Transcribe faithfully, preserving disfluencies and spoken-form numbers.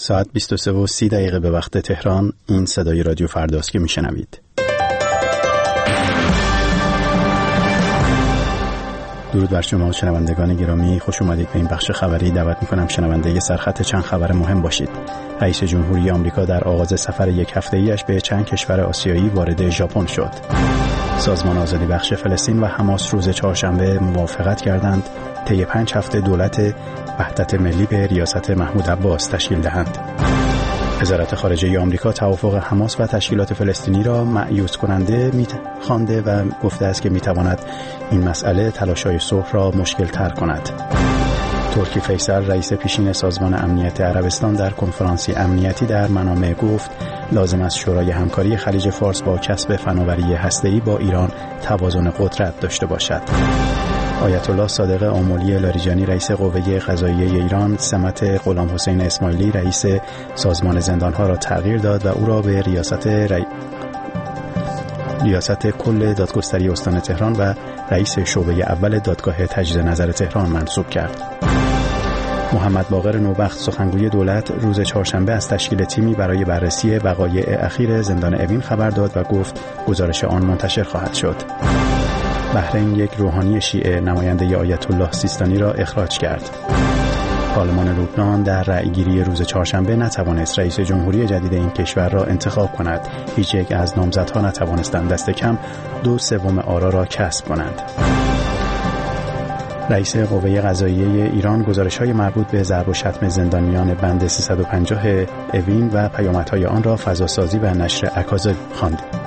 ساعت بیست و سه و سی دقیقه به وقت تهران. این صدای رادیو فرداست که میشنوید. درود بر شما شنوندگان گرامی، خوش اومدید به این بخش خبری. دعوت میکنم شنونده سرخط چند خبر مهم باشید. رئیس جمهوری آمریکا در آغاز سفر یک هفته‌ایش به چند کشور آسیایی وارد ژاپن شد. سازمان آزادی بخش فلسطین و حماس روز چهارشنبه موافقت کردند طی پنج هفته دولت وحدت ملی به ریاست محمود عباس تشکیل دهند. وزارت خارجه آمریکا توافق حماس و تشکیلات فلسطینی را مأیوس کننده خوانده و گفته است که میتواند این مسئله تلاش‌های صلح را مشکل تر کند. ترکی فیصل رئیس پیشین سازمان امنیت عربستان در کنفرانسی امنیتی در منامه گفت لازم است شورای همکاری خلیج فارس با کسب فناوری هسته‌ای با ایران توازن قدرت داشته باشد. آیت الله صادق آملی لاریجانی رئیس قوه قضاییه ایران سمت غلام حسین اسماعیلی رئیس سازمان زندانها را تغییر داد و او را به ریاست ری... ریاست کل دادگستری استان تهران و رئیس شعبه اول دادگاه تجدید نظر تهران منصوب کرد. محمد باقر نوبخت سخنگوی دولت روز چهارشنبه از تشکیل تیمی برای بررسی وقایع اخیر زندان اوین خبر داد و گفت گزارش آن منتشر خواهد شد. بحرین یک روحانی شیعه نماینده آیت الله سیستانی را اخراج کرد. پارلمان لبنان در رأیگیری روز چهارشنبه نتوانست رئیس جمهوری جدید این کشور را انتخاب کند. هیچ یک از نامزدها نتوانستند دست کم دو سوم آرا را کسب کنند. رئیس قوه قضاییه ایران گزارش‌های مربوط به ضرب و شتم زندانیان بند سیصد و پنجاه اوین و پیامدهای آن را فضاسازی و نشر اکاذیب خواند.